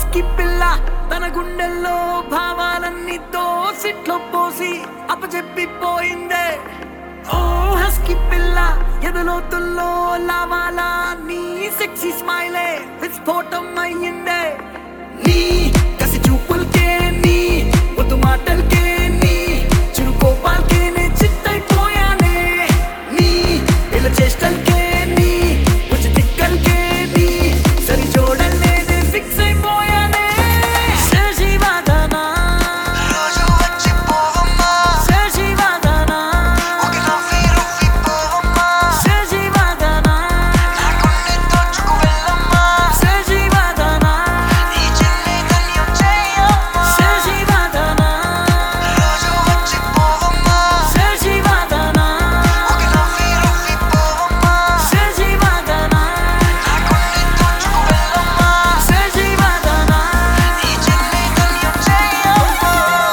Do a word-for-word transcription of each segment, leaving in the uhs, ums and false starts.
Husky పిల్ల తన గుండెల్లో భావాలన్నీ దోసిట్లో పోసి అప్పచెప్పిపోయిందే. ఓ హస్కీ పిల్ల ఎదలోతుల్లో లావాలా నీ సెక్సీ స్మైలే విస్ఫోటం అయ్యిందే. నీ కసి చూపులకే నీ ముద్దు మాటలకే నీ చిరు కోపాలకే నే చిత్తైపోయానే. నీ ఇలా చేష్టలకే నీ ముచ్చి తిక్కలకే నీ సరి జోడలే నే ఫిక్స్ అయిపోయానే. శశివదనా రోజు వచ్చి పోవమ్మా శశివదనా ఒక నవ్వి రువ్వి పోవమ్మా శశివదనా నా గుండె దోచుకు వెళ్ళమ్మా శశివదనా నీ చెల్లి ధన్యం చేయమ్మా శశివదనా రోజు వచ్చి పోవమ్మా శశివదనా ఒక నవ్వి రువ్వి పోవమ్మా శశివదనా నా గుండె దోచుకు వెళ్ళమ్మా శశివదనా నీ చెల్లి ధన్యం చేయమ్మా.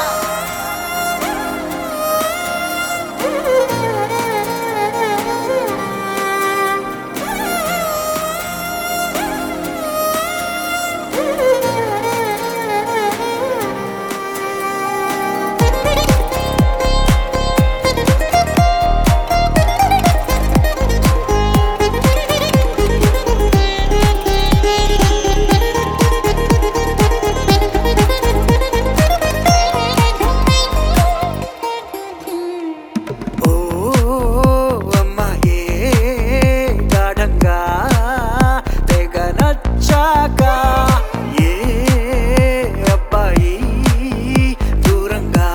ఓ అమ్మాయే గాఢంగా తెగ నచ్చాక ఏ అబ్బాయి దూరంగా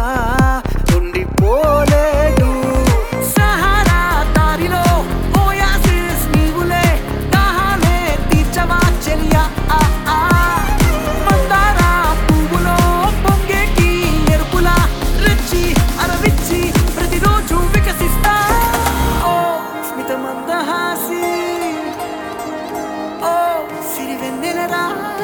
ఉండిపోలేడు. సహారా దారిలో ఓయాసిస్ నీవులే దాహాలే తీర్చవా చెలియా. ఆ ఆ మందార పువ్వులో పొంగేటి ఎరుపులా రెచ్చి అరవిచ్చి ప్రతిరోజు వికసిస్తా. ఓ స్మిత మందహాసి ఓ సిరి వెన్నెలరా